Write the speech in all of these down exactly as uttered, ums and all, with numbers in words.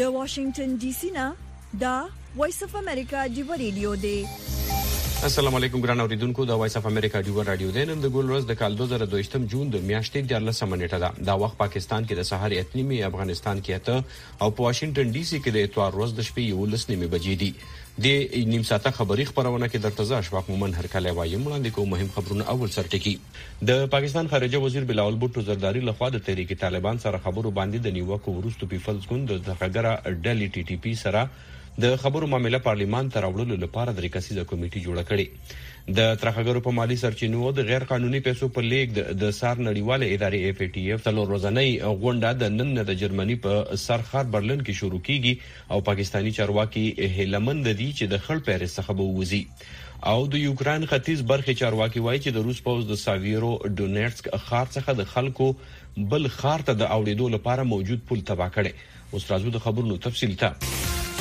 د واشنگټن ډي سي نه دا وایس اف امریکا دیو ریډیو دی. السلام علیکم ګران اوریدونکو، د وایس اف امریکا دیو رادیو دی. نن د ګول ورځ د کال دوه زره دوه جون د میاشتې د لسمه نیټه ده. دا وخت پاکستان کې د سحر اتنیمه، افغانستان کې اته او په واشنگټن ډي سي کې د اتوار ورځ د شپې یو لس نیمه بجې دي. د نیم ساعته خبري خبرونه کې درته ځا اشفاق مومن هر کله وایم وړاندې کوم مهم خبرونه. اول سرټکی د پاکستان خارجه وزیر بلاول بوټو زرداری لخوا د تحریک طالبان سره خبرو باندې د نیوکو ورستو پیپلز ګوند د ځخګره ډلی ټي ټي پی سره د خبرو معاملې پارلیمان ته راوړلو لپاره د ریکسیزه کمیټې جوړه کړې. د ترخګرو په مالی سرچینو د غیر قانوني پیسو په لیک د سار نړیواله ادارې اف ای ټی اف څلور ورځنۍ غونډه د نن د جرمني په سرخار برلن کې شروع کیږي او پاکستانی چارواکي هیلمند دي چې د خړ پیرس څخه به ووزي. او د یوکران ختیځ برخې چارواکي وایي چې د روس پوز د ساویرو ډونیټسک ښار څخه د خلکو بل ښار ته د اوړېدو لپاره موجود پل تباه کړي. اوس راځو د خبرونو تفصیل ته.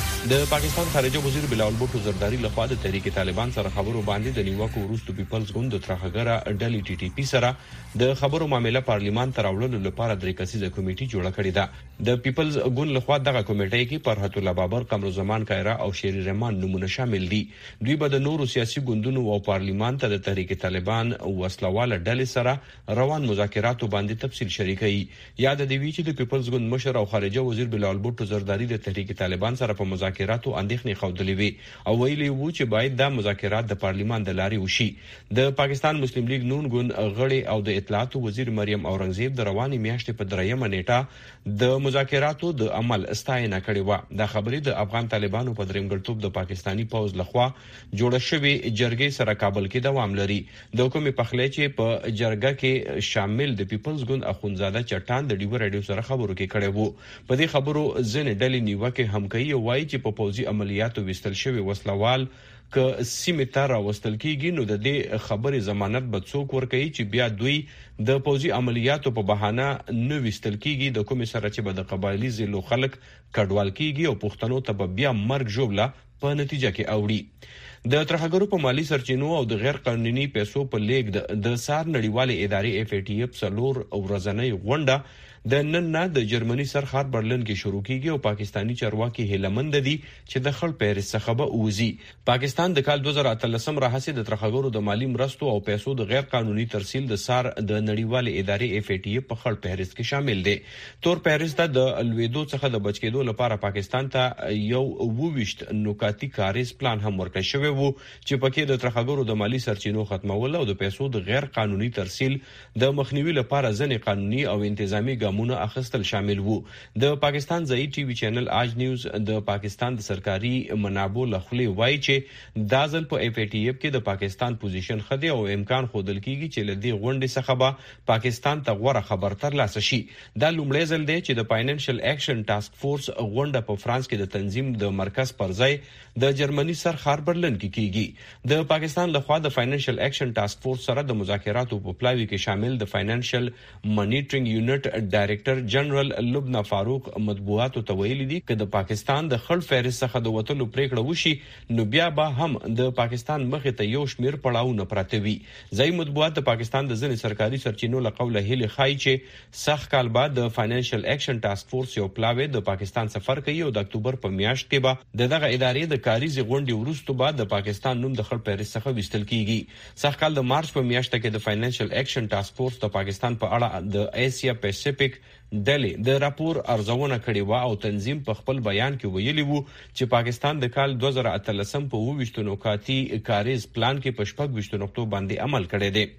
د پاکستان خارجه وزیر بلاول بوټو زرداری لخوا د تحریک طالبان سره خبرو باندې د نیوکو ورستو پیپلز ګوند د ترخګره ډلی ټي ټي پی سره د خبرو معاملې پارلیمان ته راوړلو لپاره د ریکسیزه کمیټې جوړه کړې ده. د پیپلز ګوند لخوا دغه کمیټې کې فرحت الله بابر، قمر زمان کایرا او شیر رحمان نمونه شامل دي. دوی به د نورو سیاسي ګوندونو او پارلیمان ته د تحریک طالبان وسلواله ډلې سره روان مذاکراتو باندې تفصیل شریکوي. یاد دی وی چې د پیپلز ګوند مشر او خارجه وزیر بلاول بوټو زرداری د تحریک طالبان سره په مذاکراتو اندېښنې خوندلې وي او ویلي وو چې باید دا مذاکرات د پارلیمان د لارې وشي. د پاکستان مسلم لیگ نون ګوند غړي او د اطلاعات وزیر مریم اورنګزیب د رواني میاشتې په دریمه نیټه د مذاکراتو د عمل استاینه کړې و. دا خبرې د افغان طالبانو په درېمګړتوب د پاکستانی پوز لخوا جوړه شوې جرګې سره کابل کې دوام لري. د حکومت پخلی چې په جرګه کې شامل د پیپلز ګوند اخونزاده چټان د ډیو رادیو سره خبرو کې کړي وو. په دې خبرو ځنې ډلې نیوکه هم کوي او وایي چې په پوزي عملیاتو وستل شوی وسلوال که سیمه ته راوستل کیږي نو د دې خبرې ضمانت به څوک ورکوي چې بیا دوی د پوزي عملیاتو په بهانه نه وستل کیږي، د کوم سره چې به د قبایلی زلو خلک کډوال کیږي او پښتنو ته به بیا مرګ جوړه په نتیجه کې اوړي. د ترخګرو په مالی سرچینو او د غیر قانوني پیسو په لیک د سار نړیواله ادارې اف ای ټی اف څلور ورځنۍ غونډه د نن نه د جرمني سرخار برلن کې شروع کیږي او پاکستانی چارواکي هیلمند دي چې د خړ پیرس څخه به ووزي. پاکستان د کال دوه زره اتلسم راهسي د ترخګرو د مالی مرستو او پیسو د غیر قانوني ترسیل د سار د نړیواله ادارې اف ای ټی اف په خړ پیرس کې شامل دي. تور پیرس ته د الویدو څخه د بچ کېدو لپاره پاکستان ته یو وویشت نکاتی کاریز پلان هم ورکړی شوی وو چې پکې د ترخګرو د مالی سرچینو ختمول او د پیسو د غیر قانوني ترسیل د مخنیوي لپاره ځنې قانوني او انتظامی ګامونه اخیستل شامل وو. د پاکستان ځای ټي وي چینل آج نیوز د پاکستان د سرکاري منابعو لخوا وایي چې دا ځل په اف ای ټی اف کې د پاکستان پوزیشن خدي او امکان خودل کیږي چې لدی غونډې څخه به پاکستان ته غوړه خبر تر لاسه شي. دا لومړی ځل دی چې د فاینانشل اکشن ټاسک فورس غونډه په فرانس کې د تنظیم د مرکز پر ځای د جرمني سرخار برلن کې کیږي. د پاکستان لخوا د فاینانشل اکشن ټاسک فورس سره د مذاکراتو په پلاوي کې شامل د فاینانشل مانیټرینګ یونټ ډایریکټر جنرال لبنا فاروق مطبوعاتو ته ویلي دي چې د پاکستان د خړ فهرست څخه د وټلو پریکړه وشي نو بیا به هم د پاکستان مخې ته یو شمیر پړاوونه پراته وي. ځای مطبوعات د پاکستان د ځینې سرکاري سرچینو له قوله هلي خای چې سخت کال بعد د فاینانشل اکشن ټاسک فورس یو پلاوی د پاکستان سفر کوي او د اکتوبر په میاشت کې به دغه ادارې د کاریزي غونډې وروسته بعد د پاکستان نوم د خړ فهرست څخه وستل کیږي. سخت کال د مارچ په میاشت کې د فاینانشل اکشن ټاسک فورس د پاکستان په اړه د ایشیا پیسفیک ډلې د راپور ارزونه کړې و او تنظیم په خپل بیان کې ویلي وو چې پاکستان د کال دوه زره اتلسم په وویشتو نکاتی کاریز پلان کې په شپږ ویشتو نقطو باندې عمل کړی دی.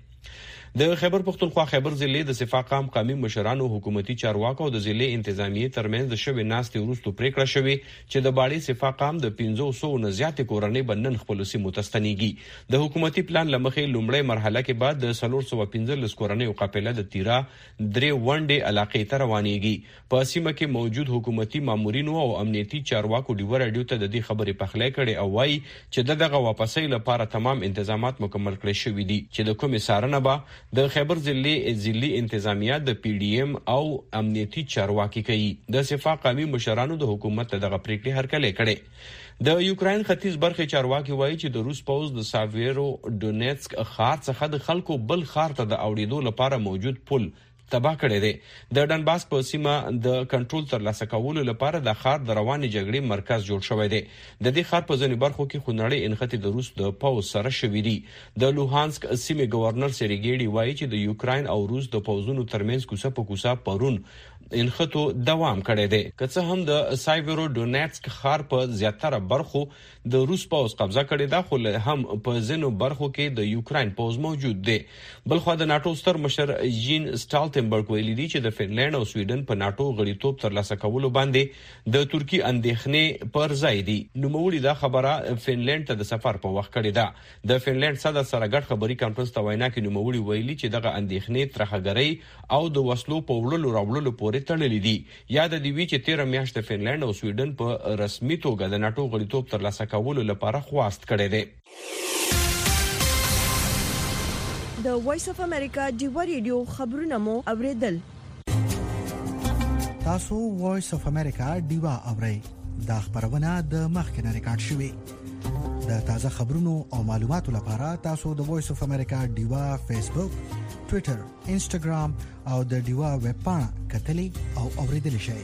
د خیبر پختونخوا خیبر ضلع د صفاقام قومي مشرانو حکومتي چارواکو او د ضلع انتظامیه ترمنځ د شوی ناستې وروسته پریکړه شوې چې د باړې صفاقام د پنځه سوه نه زیاتې کورنۍ بنن خپل سیمو ته ستنېږي. د حکومتي پلان لمخې لومړی مرحله کې بعد د څلور سوه پنځلس کورنۍ قافله د تیرا درې ونډې علاقې ته روانېږي. په سیمه کې موجود حکومتي مامورینو او امنیتي چارواکو ډیو رادیو ته د دې خبرې پخلی کړي او وایي چې دغه واپسۍ لپاره تمام انتظامات مکمل کړي شوي دي چې د کومې څارنه به د خیبر ضلع ضلعي انتظامیه د پی ډی ایم او امنیتي چارواکي کوي. د صفا قومي مشرانو د حکومت دغه پریکړې هرکلی کړي. د یوکرين ختیځ برخې چارواکي وایي چې د روس پوز د ساویرو ډونیټسک ښار څخه د خلکو بل ښار ته د اوړېدو لپاره موجود پل تباه کړی دی. د ډنباس په سیمه د کنټرول ترلاسه کولو لپاره د ښار د رواني جګړې مرکز جوړ شوی دی. د دې ښار په ځینې برخو کې خونړۍ انختی د روس د پوځ سره شوې دي. د لوهانسک سیمې گورنر سریګیډي وایي چې د یوکراین او روس د پوځونو ترمنځ کوڅه په کوڅه پرون انخطو دوام کړی دی. که څه هم د سایبرو ډونټسک ښار په زیاتره برخو د روس پوځ قبضه کړی دا، خو هم په ځینو برخو کې د یوکراین پوځ موجود دی. بلخو د ناتو ستر مشر جین سټالټنبرګ ویلي دی چې د فنلند او سویډن په ناتو غړیتوب ترلاسه کولو باندې د ترکی اندېښنې پر ځای دي. نوموړي دا خبره فنلند ته د سفر په وخت کړې ده. د فنلند صدر سره ګډ خبري کانفرنس ته وینا کې نوموړي ویلي چې دغه اندېښنې ترهګرۍ او د وسلو په وړلو راوړلو پورې تړلې دي. یاد دی وی چې تیر میاشت فنلند او سویډن په رسمي توګه د ناتو غړیتوب ترلاسه کولو لپاره خواست کړی دی. د وایس اف امریکا ډیوا ریډیو خبرونه مو اوریدل. تاسو وایس اف امریکا ډیوا اورئ. دا خبرونه د مخکنه ریکارډ شوې. د تازه خبرونو او معلوماتو لپاره تاسو د وایس اف امریکا ډیوا فیسبوک، ټوئیټر، انسټاګرام او د ډیوا ویب پاڼه کتلی او اوریدل شئ.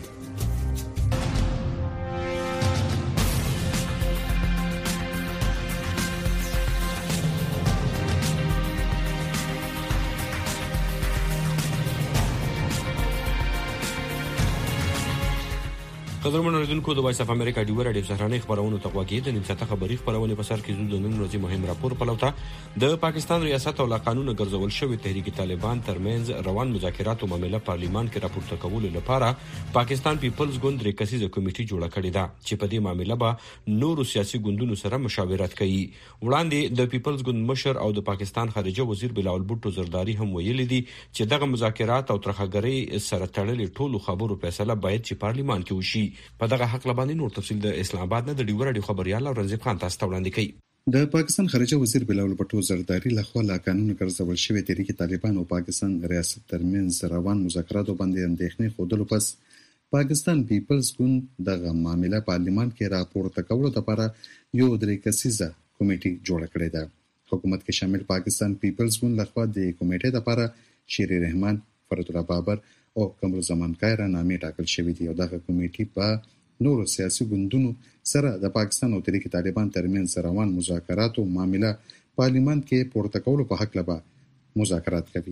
قدرمن اوریدونکو د وایس اف امریکا ډیوا راډیو سهرانه خبرونه ته غوږی د نن ساعته خبري خبرونه په سر کې زو د نن ورځې مهم راپور پلوته. د پاکستان ریاست او لا قانون ګرځول شوی تحریک طالبان ترمنځ روان مذاکراتو معاملې پارلیمان کې راپورته کولو لپاره پاکستان پیپلز ګوند درې کسیزه کمیټه جوړه کړې ده چې په دې معاملې به نورو سیاسي ګوندونو سره مشاورت کوي. وړاندې د پیپلز ګوند مشر او د پاکستان خارجه وزیر بلاول بوټو زرداری هم ویلي دي چې دغه مذاکرات او ترهګرۍ سره تړلې ټولو خبرو فیصله باید چې پارلیمان کې وشي. په دغه حق لباندې نور تفصیل د اسلام آباد نه د ډیوا راډیو خبريال رنځب خان تاسو ته وړاندې کوي. د پاکستان خارجه وزیر بلاول بوټو زرداری لخوا لا قانون ګرځول شوی تحریک طالبان او پاکستان ریاست ترمنځ روان مذاکراتو باندې اندېښنې خوده پس پاکستان پیپلز ګوند دغه معاملې پارلیمان کې راپورته کولو لپاره یو درې کسیزه کمیټه جوړه کړې ده. حکومت کې شامل پاکستان پیپلز ګوند لخوا د کمیټې لپاره شیر رحمان، فرید الله بابر او کمرو زمان کایره نامې ټاکل شوې دي او دغه کمیټه په نورو سیاسي ګوندونو سره د پاکستان او تحریک طالبان ترمنځ روان مذاکراتو معاملې پارلیمان کې پورته کولو په حق لبا مذاکرات کوي.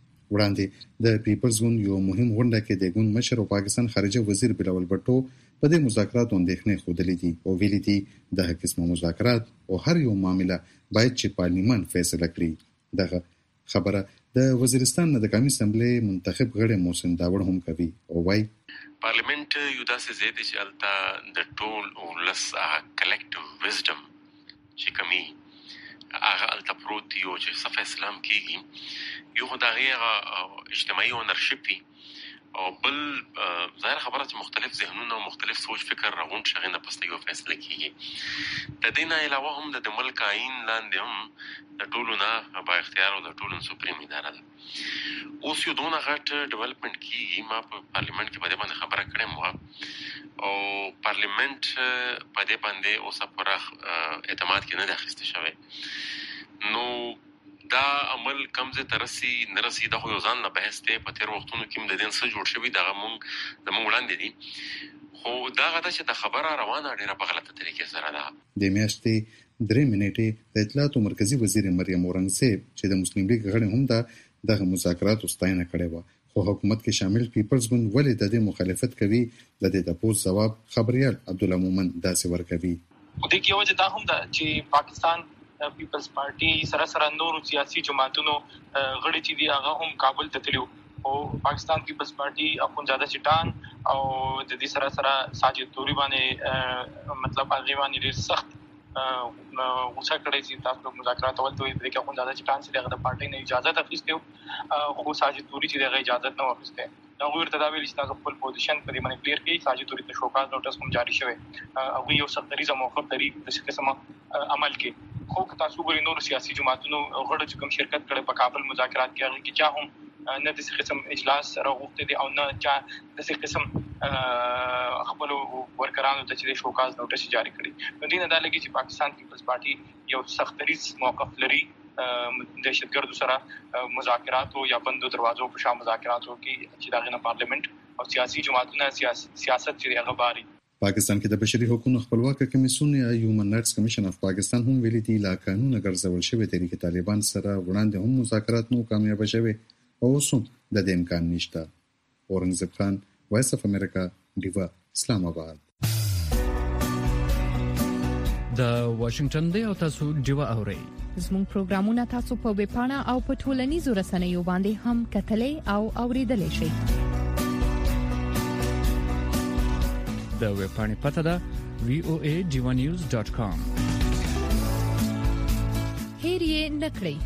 وړاندې د پیپلز ګوند یو مهم غونډه کې د ګوند مشر او پاکستان خارجه وزیر بلاول بوټو په دې مذاکراتو اندېښنې خوده دي او ویلي دي د قسمه مذاکرات او هر یو معاملې باید چې پارلیمان فیصله کړي. دغه خبره د وزیرستان د قومي اسمبلی منتخب غړي محسن داوړ هم کوي او وايي پارلیمنت یو داسې ځای دی چې هلته د ټول ولس کلیکټیو وزډم چې کمی هغه هلته پروت دی او چې څه فیصله هم کېږي یو خو د هغې اجتماعي اونرشپ وي او بل ظاهر خبره چې مختلف ذهنونه او مختلف سوچ فکر راغونډ شي هغې نه پس یو فیصله کېږي. د دې نه علاوه هم د ملک آئین لاندې هم د ټولو نه با اختیار او د ټولو سوپریم اداره ده. اوس یو دونه غټ ډیولپمنټ کېږي. ما په پارلیمنټ کې په دې باندې خبره کړې وه او پارلیمنټ په دې باندې اوس پراخ اعتماد کې نه دی اخیستی شوی. نو دا عمل کمزه ترسي نرسي د خو یو ځان نه بحث دی. په تیر وختونو کې د دین څه جوړ شوی دا مونږ د مونږ وړاندې دي خو دا غته چې د خبره روانه ډیره په غلطه طریقې سره ده. د میاشتې درې منېټې د اطلاعات مرکزی وزیر مریم اورنګزیب چې د مسلم لیگ غړي هم ده دغه مذاکرات واستاینه کړې و خو حکومت کې شامل پیپلز ګوند ولې د دې مخالفت کوي د دې د پوز جواب خبريال عبدالله مومن داسې ورکوي. د دې وجه دا هم ده چې پاکستان پیپلز پارټي سره سره نورو سیاسي جماعتونو غړي چې دی هغه هم کابل ته تلو او پاکستان پیپلز پارټي اخوندزاده چټان او د دې سره سره ساجد توري باندې مطلب هغه باندې ډېر سخت غوسه کړی چې تاسو مذاکرات اول دوی د اخوندزاده چټان چې دغه پارټي نه اجازه اخیسته خو ساجد توري چې دغه اجازه نه واخیسته. دا غوړ تداویل چې تاسو خپل پوزیشن په دې باندې کلیر کړئ. ساجد توري ته شوکاز نوټس هم جاری شوی او یو سختریزه موقف لري د څه قسمه عمل کې. خو تاسو ګورئ نور سیاسي جماعتونو غړو چې کوم شرکت کړي په کابل مذاکرات کې هغه کې چا هم نه د څه قسم اجلاس راغوښته دي او نه چا د څه قسم خپل ورکرانو ته چې شوکاز نوټس جاری کړي. نو دینه دا لګي چې پاکستان پیپلز پارټي یو سختریز موقف لري دهشتګردو سره مذاکرات او یا بندو دروازو په شان مذاکرات وکړي چې دغه پارلیمنت او سیاسي جماعتونه سیاست چې هغه باري. پاکستان کې د بشري حقوقو خپلواک کمیسیون یا هیومن رائټس کمیشن اف پاکستان هم ویلي دی لا قانون ګرځول شوی تحریک طالبان سره وړاندې هم مذاکرات نو کامیاب شوي او اوس د دې امکان نشته. اورنګزیب خان، وایس اف امریکا، ډیوا، اسلام آباد. د واشنگټن دی او تاسو ډیوا اورئ. زموږ پروګرامونه تاسو په ویب پاڼه او په ټولنیزو رسنیو باندې هم کتلې او اوریدلای شئ. د ویب پاڼې پته ده وی او ای ډیوا نیوز ډاٹ کام. هیر یې نکړئ.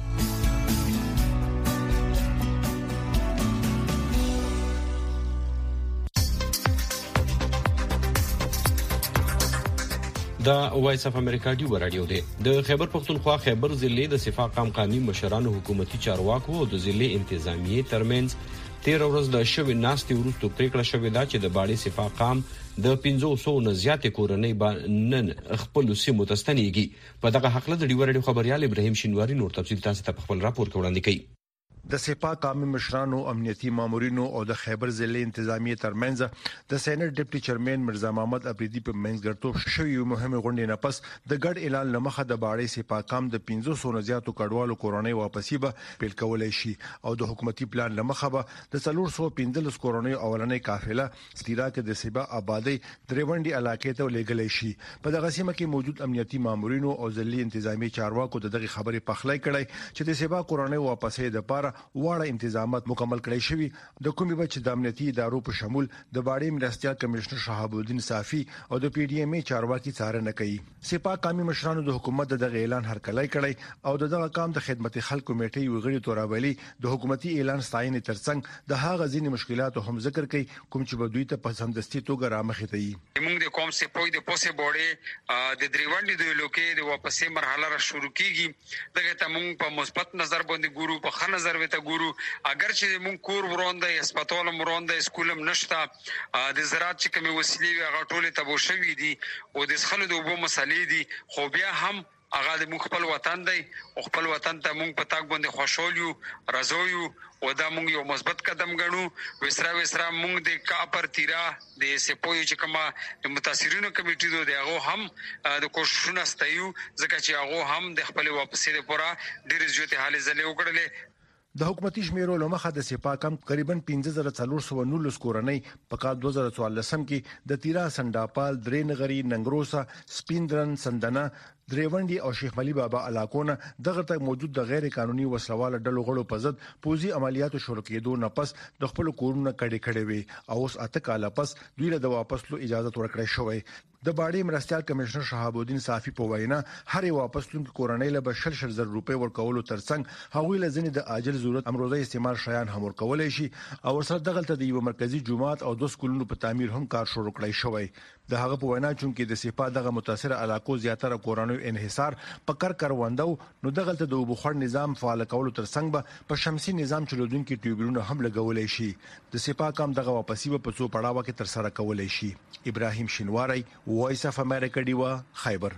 دا وایس اف امریکا دی ورادیو دی. د خیبر پختونخوا خیبر ضلع د صفاق مقامی مشرانو حکومتي چارواکو او د ضلع انتظامیه ترمنځ تیر ورځ د شوی ناستي وروسته پریکړه شوې ده چې د باړې صفاقام د پنځه سوه نه زیاتې کورنۍ باندې خپل سیمو ته ستنېږي. په دغه حق له د ډیو رادیو خبريال ابراهیم شینواری نور تفصیل تاسو ته خپل راپور وړاندې کوي. د سپا قومي مشرانو امنیتي مامورینو او د خیبر ضلع انتظامیه ترمنځ د سینټ ډیپټي چیرمن مرزا محمد افریدي په منځګړتوب شوی مهمه غونډه نه پس د ګډ اعلان لمخه د باړې سپا قام د پنځه سوه نه زیاتو کډوالو کورنۍ واپسی به پیل کولای شي او د حکومتي پلان لمخه به د څلور سوه پنځلس کورنۍ اولنۍ قافله ستیرا کې د سبا آبادی دریونډي علاقې ته لېږلای شي. په دغه سیمه کې موجود امنیتي مامورینو او ضلع انتظامی چارواکو دغه خبرې پخلای کړي چې د سبا کورنۍ واپسی د پاره واړه انتظامات مکمل کړی شوی. د کومي بچ د امنیتي ادارو په شمول د باړې مرستيال کمشنر شهاب الدین صافي او د پی ډی ایم ای چارواکي څارنه کوي. سپا قومي مشرانو د حکومت دغه اعلان هرکلای کړی او دغه کام د خدمت خلکو میټي وغړي توراولي د حکومتي اعلان ستاینې ترڅنګ د هغه ځینې مشکلات هم ذکر کوي کوم چې بدوی ته پسندستي توګه رامخې ته یي. موږ د کوم سپوی د پوسه بوړې د دریوانډي د لوکې د واپسې مرحله را شروع کیږي. دغه ته موږ په مثبت نظر باندې ګورو، په ښه نظر وته ګورو. اگر چې موږ کور ورونده هسپتال ورونده سکولم نشته، د زراعت چې کومه وسیلې هغه ټولې تبو شوې دي او د خلکو د وبو مسلې دي، خو بیا هم هغه د موږ خپل وطن دی او خپل وطن ته موږ په تاک باندې خوشالیو راځو او دا موږ یو مثبت قدم ګڼو. وسرا وسرا موږ د کاپر تیرا د سپوی چې کومه د متاثرینو کمیټې دوه دغه هم د کوششونه ستایو ځکه چې هغه هم د خپل واپسې لپاره ډېر زیاتې حالې زلې وکړلې. د حکومتي شمیرو لمخه د سپا کم تقریبا پنځه زره څلور سوه نولس کورنۍ په کال دوه زره څوارلس کې د تیرا سنداپال، درې نغری، ننګروسا، سپیندرن، سندنا، دریونډي او شیخ ملي بابا علاقونه دغه ته موجود د غیر قانوني وسلواله ډلو غړو په ضد پوزي عملیاتو شروع کېدو نه پس د خپل کورونه کډې کړې وي او اوس اته کاله پس دوی له واپس لو اجازه ورکړې شوې. د باړې مرستيال کمشنر شهاب الدین صافي په وینا هر واپس لونکو کورنۍ له بشل شل زر روپے ورکولو ترڅنګ هغوی له ځنې د عاجل ضرورت امروزه استعمال شیان هم ورکولای شي او ورسره دغه ته د یو مرکزی جماعت او د سکولونو په تعمیر هم کار شروع کړی شوی. د هغه په وینا چې د سپا دغه متاثر علاقو زیاتره کورنۍ انحصار په کار کاروندو نو دغه ته د وبخور نظام فعال کولو ترڅنګ به په شمسي نظام چلودونکو ټیوبلونو هم لګولای شي. د سپا کام دغه واپسی په څو پړاوه کې تر سره کولای شي. ابراهیم شینواری، وایس اف امریکا، ډیوا، خیبر.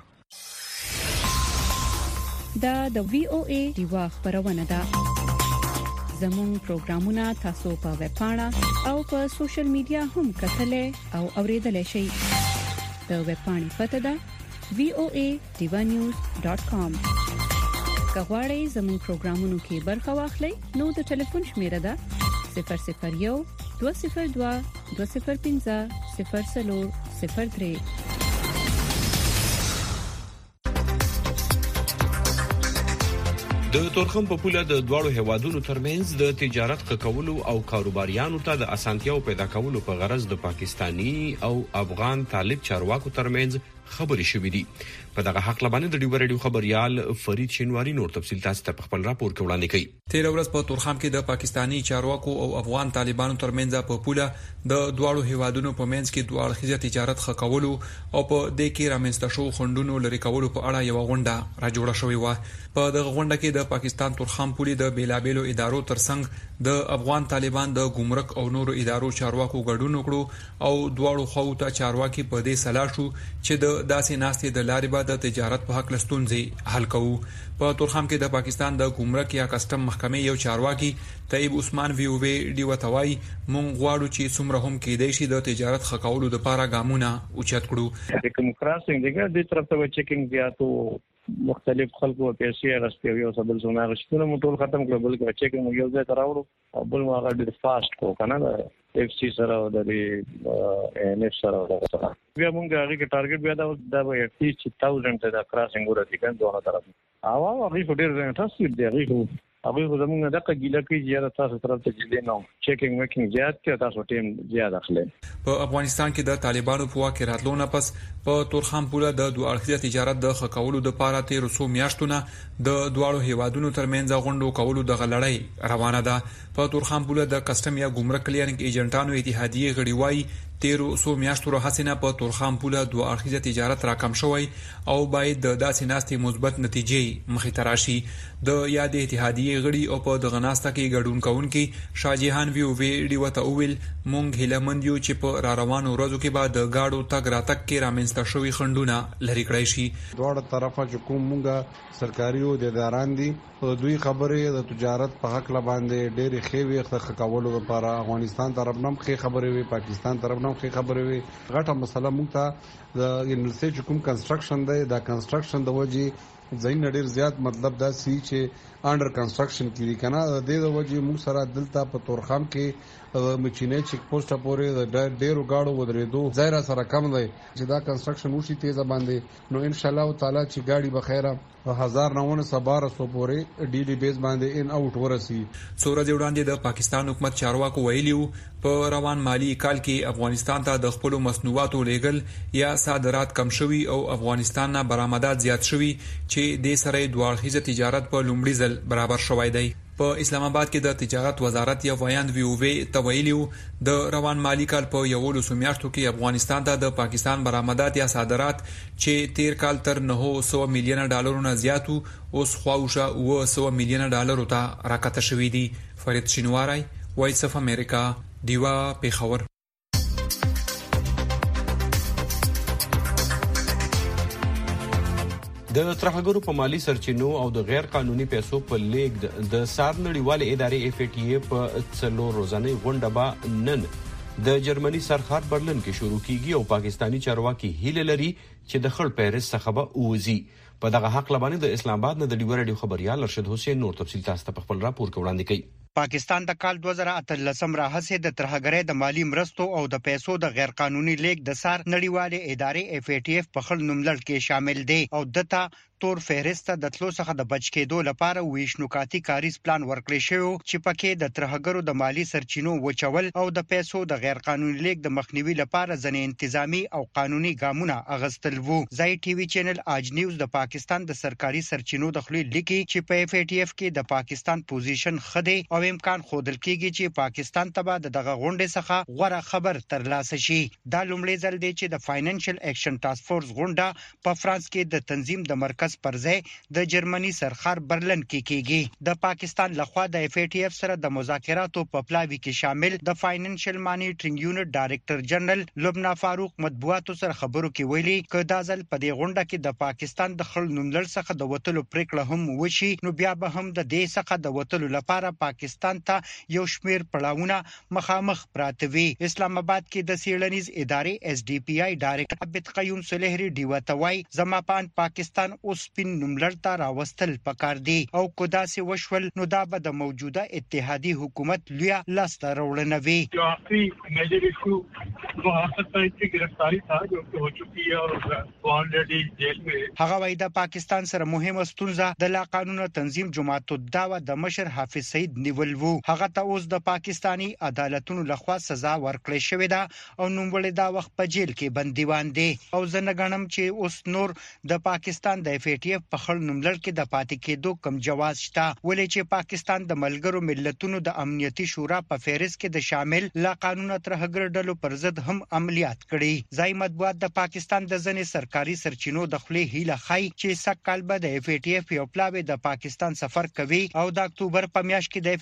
دا د وی او ای ډیوا خبرونه ده. زموږ پروګرامونه تاسو په ویب پاڼه او په سوشل میډیا هم کتلې او اوریدلای شئ. د ویب پاڼې پته ده وی او ای ډیوا نیوز ډاٹ کام. کغواړئ زموږ پروګرامونو کې برخه واخلئ نو د ټلیفون شمیره ده صفر صفر یو دوه صفر دوه دوه صفر پنځه صفر څلور صفر درې. د تورخم په پوله د دواړو هیوادونو ترمنځ د تجارت کولو او کاروباریانو ته د اسانتیاو پیدا کولو په غرض د پاکستانی او افغان طالب چارواکو ترمنځ خبري شوې دي. په دغه حق لبانه د ډیو رادیو خبريال فرید شینواری نور تفصیل تاسو ته خپل راپور کې وړاندې کوي. تیر ورځ په تورخم کې د پاکستانی چارواکو او افغان طالبانو ترمنځ په پوله د دواړو هیوادونو په منځ کې دوه اړخیزه تجارت خکولو او په دې کې رامنځته شو خندونو لري کولو په اړه یو غونډه را جوړه شوې و. په دغه غونډه کې د پاکستان تورخم پولي د بیلابېلو ادارو ترڅنګ د افغان طالبان د ګمرک او نورو ادارو چارواکو ګډون وکړو او دواړو خواو ته چارواکي په دې سلا شو چې د داسې ناستې د لارې به د تجارت په حق لستونځي حل کوو. په تورخم کې د پاکستان د ګمرک یا کسٹم محکمې یو چارواکي طیب عثمان وی او وی ډی وتوای مونږ غواړو چې څومره هم کېدای شي د تجارت خکولو د لپاره ګامونه اوچت کړو. د کوم کراسینګ دغه د طرف ته چیکینګ بیا ته مختلف خلکو پیسې راستي یو څه بل څه راستونه موټول ختم کړل بل چیکینګ یو ځای تراوړو او بل ما غاډي فاست کو کنه اف سی سره د ان اف سره بیا موږ هغه کې ټارګټ بیا دا د ایټ ایسټ هزار ته د کراسینګ ورته کېن دوه طرف او هغه ډېر تاسو دې هغه هغه زمونږ دغه ګیله کې زیات تاسو طرف ته جدي نه چیکینګ میکینګ زیات کې تاسو ټیم زیات اخلي. په افغانستان کې د طالبانو په واک راتلو نه پس په تورخم پوله د دوه اړخیزه تجارت د خکولو د پاره تیر څو میاشتونه د دواړو هیوادونو ترمنځ غونډو کولو د غلړۍ روانه ده. په تورخم پوله د کسٹم یا ګمرک کلیرنګ ایجنټانو اتحادیه غړي وایي تیر څو میاشتو راهسینه په تورخم پوله دوه اړخیزه تجارت راکم شوی او باید د داسې ناستې مثبت نتیجې مخې ته راشي. د یاد اتحادیه غړي او په دغه ناسته کې ګډون کوونکي شاجهان وی او وی ډی وته اویل مونږ هیلمند یو چې په را روانو ورځو کې بعد گاډو تګ راتګ کې رامنځته شوی خندونه لری کړی شي. دوه طرفه چې کوم مونږه سرکاري او د اداران دي دوی خبرې د تجارت په حق لباندې ډېری خېوي خخ کولو لپاره افغانستان طرف نم خې خبرې وي پاکستان طرف نم خې خبرې وي. غټه مسله مونږ ته د یونیورسيټي کوم کنستراکشن دی دا کنستراکشن د وجې زین ډېر زیات مطلب دا سی چې انډر کنستراکشن کې کنه د دې د وجې موږ سره دلته په تورخم کې مچینه چیک پوسټ پورې د ډېرو گاډو ودرېدو ځای را سره کم دی چې دا کنستراکشن وشي تیزه باندې نو ان شاء الله تعالی چې گاډي بخیره هزار نوونه سبار سو پورې ډي ډي بیس باندې ان اوټ ورسي. څوره دی وړاندې د پاکستان حکومت چارواکو ویلیو په روان مالی کال کې افغانستان ته د خپل مصنوعاتو لیږل یا صادرات کم شوي او افغانستان نه برآمدات زیات شوي چې د سره دوه اړخیزه تجارت په لومړي ځل برابر شوی دی. په اسلام آباد کې د تجارت وزارت یا ویاند وی او وی تویلیو د روان مالی کال په یو لسو میاشتو کې افغانستان ته د پاکستان برآمدات یا صادرات چې تیر کال تر نه سوه میلیونه ډالرو نه زیاتو اوس خواوشه اوه سوه میلیونه ډالرو ته راکته شوي دي. فرید شینواری وایس اف امریکا دیوا پیښور. د ترهګرو په مالی سرچینو او د غیر قانوني پیسو په لیږد د سار نړیوال ادارې اف ای ټی ای په څلور ورځنۍ غونډه به نن د جرمني سرخار برلن کې شروع کیږي او پاکستانی چارواکي هیله لري چې د خړ پیرس څخه به اوزي. په دغه حق لبانې د اسلام آباد نه د ډیو رادیو خبريال ارشد حسین نور تفصیل تاسو ته په خپل راپور کې وړاندې کوي. پاکستان د کال دوه زره اتلسم راهسې د ترهګرۍ د مالی مرستو او د پیسو د غیر قانوني لیږد د سار نړیوالې ادارې اف ای ټی اف په خل نوملړ کې شامل دی او دته تور فهرست د تلو څخه د بچ کېدو لپاره ویش نکاتی کاریز پلان ورکړی شو چې پکې د ترهګرو د مالی سرچینو وچول او د پیسو د غیر قانوني لیږد د مخنیوي لپاره ځنې انتظامی او قانوني ګامونه اغستل وو. زای ټي وي چینل اج نیوز د پاکستان د سرکاري سرچینو د خلی لیکي چې په اف ای ټی اف کې د پاکستان پوزیشن خدي او امکان خودل کېږي چې پاکستان ته به دغه غونډې څخه غوړه خبر ترلاسه شي. دا لومړی ځل دی چې د فاینانشل اکشن ټاسک فورس غونډه په فرانس کې د تنظیم د مرکز پر ځای د جرمني سرخار برلن کې کېږي. د پاکستان لخوا د اف ای ټی اف سره د مذاکراتو په پلاوي کې شامل د فاینانشل مانیټرینګ یونټ ډایریکټر جنرال لبنا فاروق مطبوعاتو سره خبرو کې ویلي ک دا ځل په دې غونډه کې د پاکستان د خل نوملړ څخه د وټلو پریکړه هم وشي نو بیا به هم د دې څخه د وټلو لپاره پاکستان ته یو شمیر پړاوونه مخامخ پراته وي. اسلام آباد کې د سیړنیز ادارې اس ډي پی آی ډایریکټر عبد قیوم صلیحری دیوتوای زما پان پاکستان اوس پین نوملړ ته راوستل پکار دی او کدا سي وشول نو دا به د موجوده اتحادي حکومت لوی لاسته راوړنه وي. جو آخری میجر ایشو وہ حاصل کی گرفتاری تھا جو کہ ہو چکی ہے اور وہ آلریڈی جیل میں. هغه وای د پاکستان سره مهمه ستونزه د لا قانون تنظیم جماعت الدعوه د مشر حافظ سعید نیول وو. هغه ته اوس د پاکستانی عدالتونو لخوا سزا ورکړې شوې ده او نوموړی دا وخت په جیل کې بندیوان دی او زنه غنم چې اوس نور د پاکستان د اف ای ټی اف په خل نوملړ کې د پاتې کېدو کم جواز شته ولې چې پاکستان د ملګرو ملتونو د امنیتي شورا په فهرست کې د شامل لا قانون ترهګر ډلو پر ضد هم عملیات کړي. ځای مطبوعات د پاکستان د ځنې سرکاري سرچینو د خلی هیله خای چې سکهال به د اف ای ټی اف یو پلاوی د پاکستان سفر کوي او د اکتوبر په میاشت کې د اف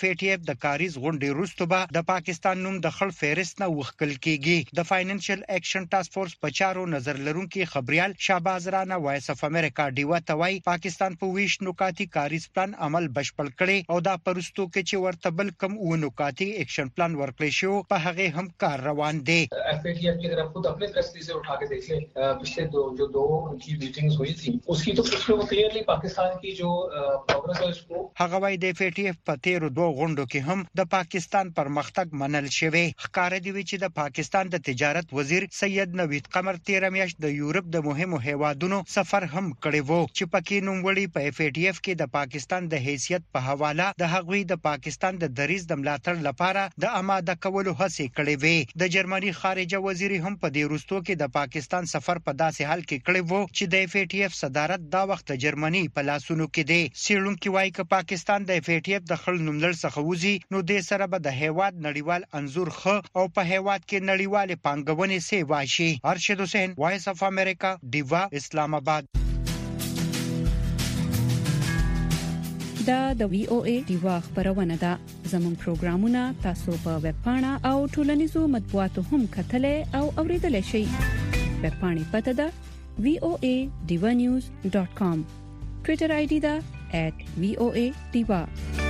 ای ټي اف د کاریز غونډې وروسته به د پاکستان نوم د خړ فهرست نه وښکل کیږي. د فاینانشل اکشن ټاسک فورس په چارو نظر لرونکي خبريال شهباز رانا وایس اف امریکا ډیوا توای پاکستان په ویش نکاتی کاریز پلان عمل بشپړ کړي او دا پرستو کې چې ورته بل کم و نکاتی اکشن پلان ورکړی شو په هغه هم کار روان دی. ایف ای ټی ایف की तरफ खुद अपने कस्टडी से उठा के देख ले पिछले दो जो दो उनकी मीटिंग्स हुई थी उसकी तो उसमें क्लियरली पाकिस्तान की जो प्रोग्रेस है उसको هغه وای د ایف ای ټی اف په تیرو دوه غونډو کې هم د پاکستان پرمختګ منل شوی. ښکار دی چې د پاکستان د تجارت وزیر سید نوید قمر تیر میاشت د یورپ د مهمو هیوادونو سفر هم کړی وو چې پکې نوموړي په ایف ای ټی اف کې د پاکستان د حیثیت په حواله د هغوی د پاکستان د دریز د ملاتړ لپاره د آماده کولو هڅې کړې وې. د جرمني خارجه وزیر هم په دې وروستو کې د پاکستان سفر په داسې حال کې کړی وو چې د ایف ای ټی اف صدارت دا وخت جرمني په لاسونو کې دی. سیړونکو وايي چې پاکستان د ایف ای ټی اف د خل نوملړ څخه وځي نو د سره به د هیواد نړیوال انزور خ او په هیواد کې نړیوال پانګونې سی واشي. ارشد حسین وایس اف امریکا دیوا اسلام آباد. دا د وی او ای دیوا خبرونه ده. زموږ پروګرامونه تاسو په ویب پاڼه او ټولنیزو مطبوعاتو هم کتلای او اوریدلای شئ. ویب پاڼې پته ده وی او ای دیوا نیوز ډاٹ کام. ټوئیټر آی ډي ده ایٹ وی او ای دیوا.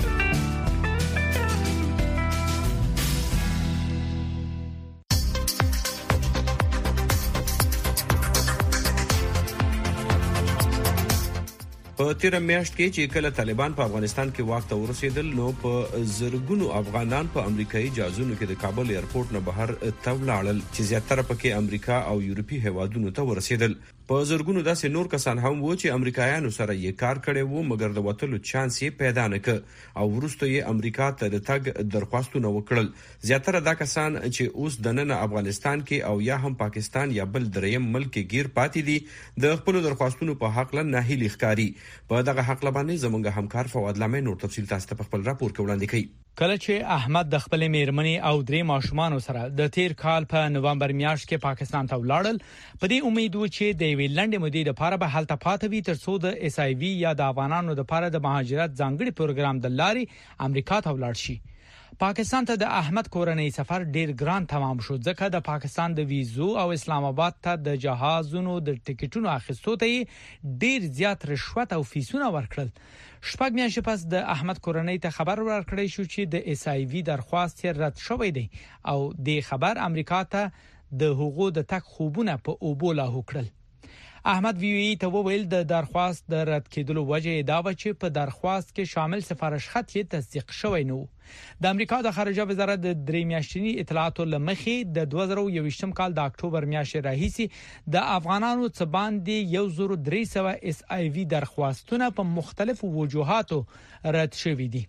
په تیر میاشت کې چې کله طالبان په افغانستان کې واک ته ورسېدل نو په زرګونو افغانان په امریکایي جهازونو کې د کابل ایرپورټ نه بهر تولاړل چې زیاتره پکې امریکا او یورپی هیوادونو ته ورسېدل. په زرګونو داسې نور کسان هم وو چې امریکایانو سره یې کار کړی وو مګر د وټلو چانس یې پیدا نه ک او وروسته یې امریکا ته د تګ درخواستونه وکړل. زیاتره دا کسان چې اوس د نن افغانستان کې او یا هم پاکستان یا بل دریم ملک کې گیر پاتې دي د خپل درخواستونو په حق له ناهیلي ښکاری. په دغه حق لبانې زمونږ همکار فواد لامه نور تفصیل تاسو ته خپل راپور کې وړاندې کړي. کله چې احمد د خپل میرمنې او درې ماشومان سره د تیر کال په نومبر میاشت کې پاکستان ته ولاړل په دې امید و چې د ویلند مودې لپاره به حالت پاتې وي ترڅو د اس ای وی یا د افغانانو لپاره د مهاجرت ځانګړي پروګرام د لاري امریکا ته ولاړ شي. پاکستان ته د احمد کورنۍ سفر ډیر ګران تمام شو ځکه د پاکستان د ویزو او اسلام آباد ته د جهازونو د ټیکټونو اخیستو ته ډیر زیات رشوت او فیسونه ورکړل. شپږ میاشتې پس د احمد کورنۍ ته خبر ورکړی شو چې د اس ای وی درخواست رد شوی دی او د خبر امریکا ته د حقوقو د تک خوبونه په اوبو لاهو کړل. احمد وی وی ته وویل د درخواست د رد کېدلو وجه دا و چې په درخواست کې شامل سفارش خط یې تصدیق شوی نو. د امریکا د خارجه وزارت د درې میاشتنی اطلاعاتو لمخې د دوه زره یوویشتم کال د اکتوبر میاشتې راهیسي د افغانانو څخه باندې یو زره درې سوه اس ای وی درخواستونه په مختلفو وجوهاتو رد شوي دي.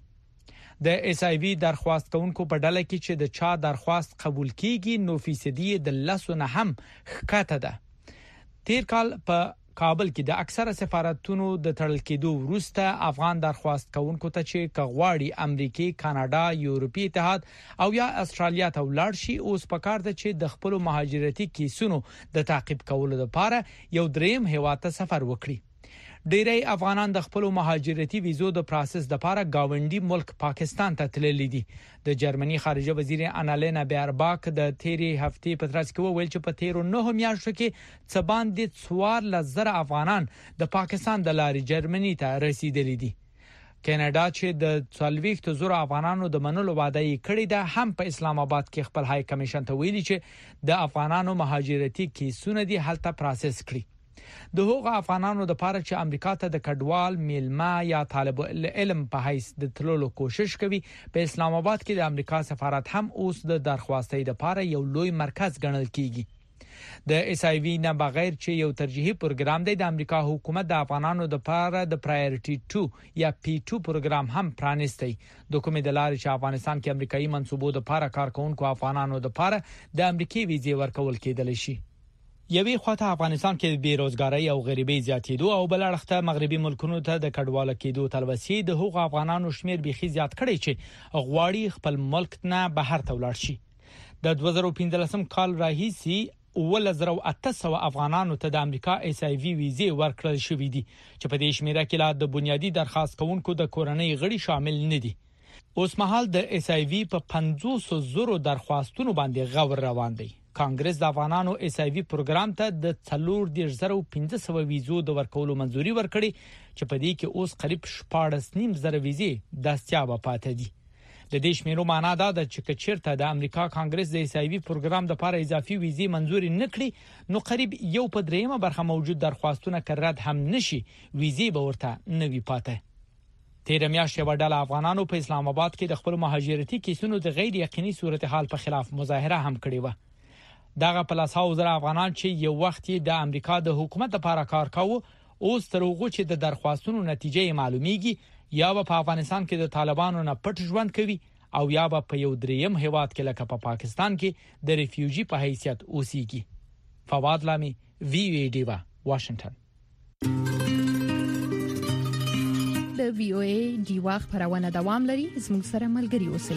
د اس ای وی درخواست کوونکو په ډله کې چې د چا درخواست قبول کیږي نو فیصدي د لسو نه هم ښکته ده. تیر کال په کابل کې د اکثره سفارتونو د تړل کېدو وروسته افغان درخواست کوونکو ته چې کغواړي امریکای، کاناډا، یورپی اتحاد او یا استرالیا ته ولاړ شي اوس پکار ده چې د خپل مهاجرتي کیسونو د تعقیب کولو لپاره یو دریم هیواد ته سفر وکړي. ډیری افغانان د خپل مهاجرتي ویزو د پروسس لپاره گاونډي ملک پاکستان ته تللي دي. د جرمني خارجه وزیر انالینا بیرباک د تیری هفتې په ترڅ کې وویل چې په تیرو نه میاشتو کې څه باندې څوار لزر افغانان د پاکستان د لارې جرمني ته رسیدلي دي. کاناډا چې د څلوېښت زره افغانانو د منلو وعده یې کړې ده هم په اسلام آباد کې خپل های کمیشن ته ویلي چې د افغانانو مهاجرتي کیسونه دي هلته پروسس کړي. د هغو افغانانو د لپاره چې امریکا ته د کډوال میلمه یا طالب علم په حیث د تللو کوشش کوي په اسلام آباد کې د امریکا سفارت هم اوس د درخواستۍ لپاره یو لوی مرکز ګڼل کیږي. د اس ای وی نه بغیر چې یو ترجیحي پروګرام دی د امریکا حکومت د افغانانو د لپاره د پرایورټي ټو یا پی ټو پروګرام هم پرانیستی. د کومې د لارې چې افغانستان کې امریکایي منصوبو د لپاره کارکونکو افغانانو د لپاره د امریکای ویزې ورکول کېدل شي. یوې خواته افغانستان کې بیروزګاری او غریبۍ زیاتېدو او بل اړخته مغربي ملکونو ته د کډوال کېدو تلوسې د هغو افغانانو شمیر بيخي زیات کړي چې غواړي خپل ملک نه بهر ته ولاړ شي. د دوه زره پنځلسم کال راهیسي ول زرو اته سوه افغانانو ته د امریکا اس ای وی ویزې ورکړل شوې دي چې په دې شمیره کې لا د بنیادی درخواست کوونکو د کورنۍ غړي شامل نه دي. اوس مهال د اس ای وی په پنځوس زره درخواستونو باندې غور روان دی. کانګرس د افغانانو اس ای وی پروګرام ته د څلور دیرش زره پنځه سوه ویزو د ورکولو منځوري ورکړي چې په دې کې اوس قریب شپاړس نیم زره ویزې دستیاب پاتې دي. د دې شمیرو معنا دا ده چې کچیرته د امریکا کانګرس د اس ای وی پروګرام د لپاره اضافي ویزې منځوري نکړي نو قریب یو په دریمه برخه موجود درخواستونه کرد هم نشي ویزې به ورته نوي پاتې. تیر میاشت یو ډله افغانانو په اسلام آباد کې د خپل مهاجرتي کیسونو د غیر یقیني صورتحال په خلاف مظاهره هم کړې و. دغه پلاساو زره افغانان چې یو وخت د امریکا د حکومت لپاره کار کاوه اوس تر هغه چې د درخواستونو نتیجې معلومیږي یا په افغانستان کې د طالبانو نه پټ ژوند کوي او یا په یو دریم هیواد کې لکه په پاکستان کې د ریفیوجی په حیثیت اوسېږي. فواد لامي وی او ای ډیوا واشنگټن. د وی او ای ډیوا خبرونه دوام لري. زموږ سره ملګري اوسئ.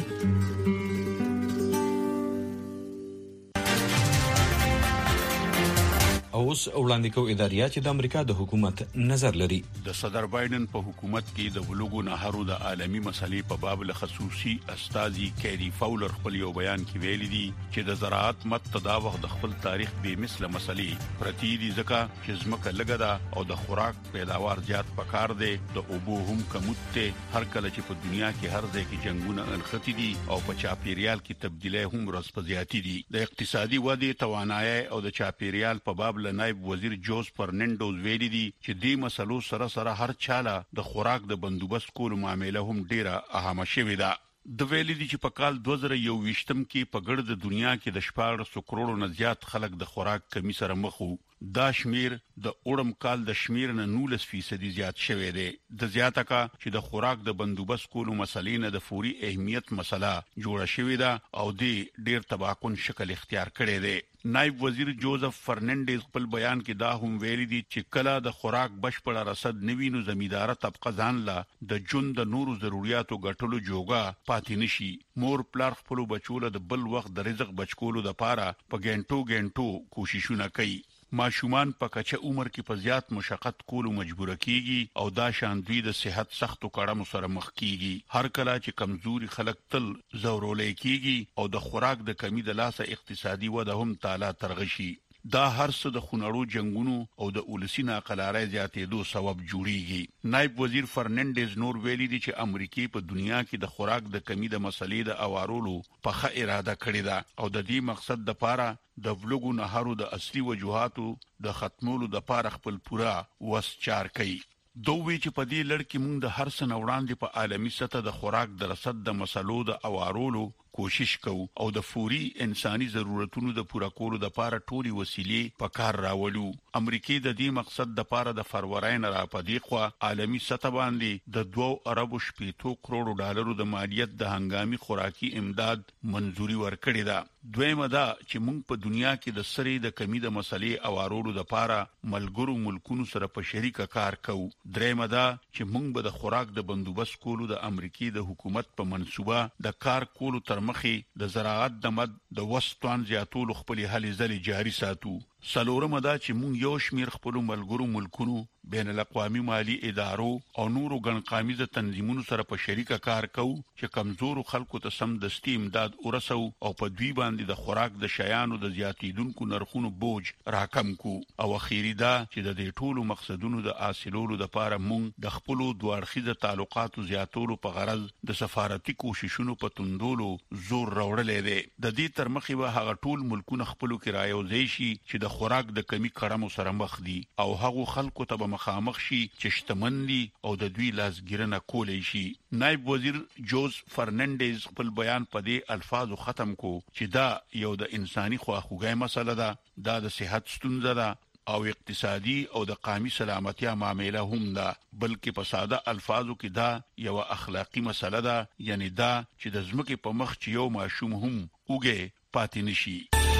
اوس وړاندې کوي ادارې چې د امریکا د حکومت نظر لري. د صدر بایدن په حکومت کې د بلوغو نهرو د عالمي مسلې په باب له خصوصي استاذي کیری فاولر خپل یو بیان کې ویلي دي چې د زراعت متداوغ د خپل تاریخ به مثله مسلې پرتی دي ځکه چې زمکه لګه ده او د خوراک پیداوار زیات پکار دی. د اوبو هم کموت ته هر کله چې په دنیا کې هر ځای کې جنگونه انختی دي او په چاپیریال کې تبدیلی هم ورځ په زیاتی دي. د اقتصادي ودې توانایي او د چاپیریال په باب نائب وزیر جوز فرناندوز ویلي دي چې دې مسلو سره سره هر چاله د خوراک د بندوبست کولو معاملې هم ډیره اهمه شوې ده. د ویلي دي چې په کال دوه زره یو ویشتم کې په ګرد دنیا کې د شپږ کروڑو نه زیات خلک د خوراک کمی سره مخ وو. دا شمیر د اورم کال د شمیر نه نولس فیصدي زیات شوی دی. د زیاته کا چې د خوراک د بندوبست کولو مسلې نه د فوري اهمیت مسله جوړه شوې ده او د ډیر تباکن شکل اختیار کړی دی. نائب وزیر جوزف فرناندیز خپل بیان کې دا هم ویلي دي چې کله د خوراک بشپړ رسد نوي نو زمیندار طبقه ځان لا د جون د نورو ضرورتو غټلو جوګه پاتې نشي. مور پلار خپل بچوله د بل وخت د رزق بچکولو د پاره په ګنټو ګنټو کوششونه کوي. ماشومان په کچه عمر کې په زیات مشقت کولو مجبور کیږي او دا شان دوی د صحت سختو کړهمو سره مخ کیږي. هر کله چې کمزوري خلک تل زورولې کیږي او د خوراک د کمی د لاسه اقتصادي وده هم تعالی ترغشي. دا هر څه د خونړو جنگونو او د اولسی ناقلارۍ زیاتېدو سبب جوړیږي. نائب وزیر فرناندیز نور ویلي دي چې امریکای په دنیا کې د خوراک د کمی د مسلې د اوارولو په ښه اراده کړې ده او د دې مقصد د پاره د بلوغو نهرو د اصلي وجوهاتو د ختمولو د پاره خپل پورا وس چار کوي. دوی چې په دې لړ کې موږ د هر څه وړاندې په عالمي سطح د خوراک د رسد د مسلو د اوارولو کوشش کوو او د فوري انساني ضرورتونو د پوره کولو د لپاره ټولي وسیلې په کار راولو. امریکای د دې مقصد د لپاره د فروری نه را پدې خو عالمي سطح باندې د دوه اربو شپږ کروڑو ډالرو د مالیت د هنګامي خوراکي امداد منځوري ورکړې ده. دویمه دا چې موږ په دنیا کې د سری د کمی د مسلې اوارولو د لپاره ملګرو ملکونو سره په شریکه کار کوو. دریمه دا چې موږ به د خوراک د بندوبست کولو د امریکای د حکومت په منسوبه د کار کولو تر مخې د زراعت د مد د وسطان زیاتولو خپل هلې ځلې جاري ساتو. سلورمه دا چې مونږ یو شمیر خپل ملګرو ملکونو بین الاقوامي مالی ادارو او نورو ګڼقامیزه تنظیمونو سره په شریکه کار کوو چې کمزورو خلکو ته سم دستي امداد ورسو او په دوی باندې د خوراک د شیانو د زیاتیدونکو نرخونو بوج راکم کو. او اخیری دا چې د دې ټولو مقصدونو د حاصلولو لپاره مونږ د خپل دوه اړخیزه تعلقاتو زیاتولو په غرض د سفارتي کوششونو په توندولو زور راوړلې دی. د دې تر مخې به هغه ټول ملکونه خپلو کې رايوځي شي چې د خوراک د کمی کړهمو سره مخ دي او هغه خلکو ته به مخامخ شي چې شتمن دي او د دوی لاسګیرنه کولای شي. نائب وزیر جوز فرناندیز خپل بیان په دې الفاظو ختم کو چې دا یو د انساني خواخوږۍ مسله ده، دا د صحت ستونزه ده او اقتصادي او د قومي سلامتیا معاملې هم ده، بلکې په ساده الفاظو کې دا یو اخلاقی مسله ده، یعنی دا چې د ځمکې په مخ چې یو ماشوم هم اوګه پاتې نشي.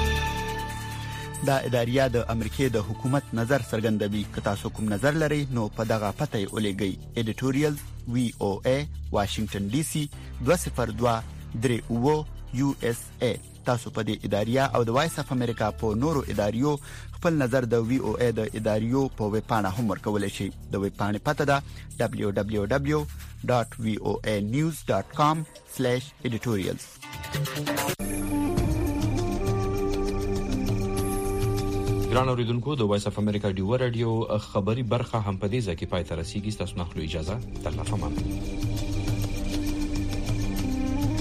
دا اداریا د امریکای د حکومت نظر څرګندوي. که تاسو کوم نظر لرئ نو په دغه پته یې ولېږئ. ایډیټوریال وی او ای واشنگټن ډي سي دوه صفر دوه درې اوه یو اس ای تاسو په دې اداریه او د وایس اف امریکا په نورو اداریو خپل نظر د وی او ای د اداریو په ویب پاڼه هم ورکولای شئ د ویب پاڼې پته ده دبليو دبليو دبليو ډاټ وی او ای نیوز ډاټ کام سلیش ایډیټوریالز. ګران اوریدونکو د وایس اف امریکا ډیو رادیو خبري برخه هم په دې ځکه پای ته رسیدي. تاسو نه خلو اجازه تر لا فهمه.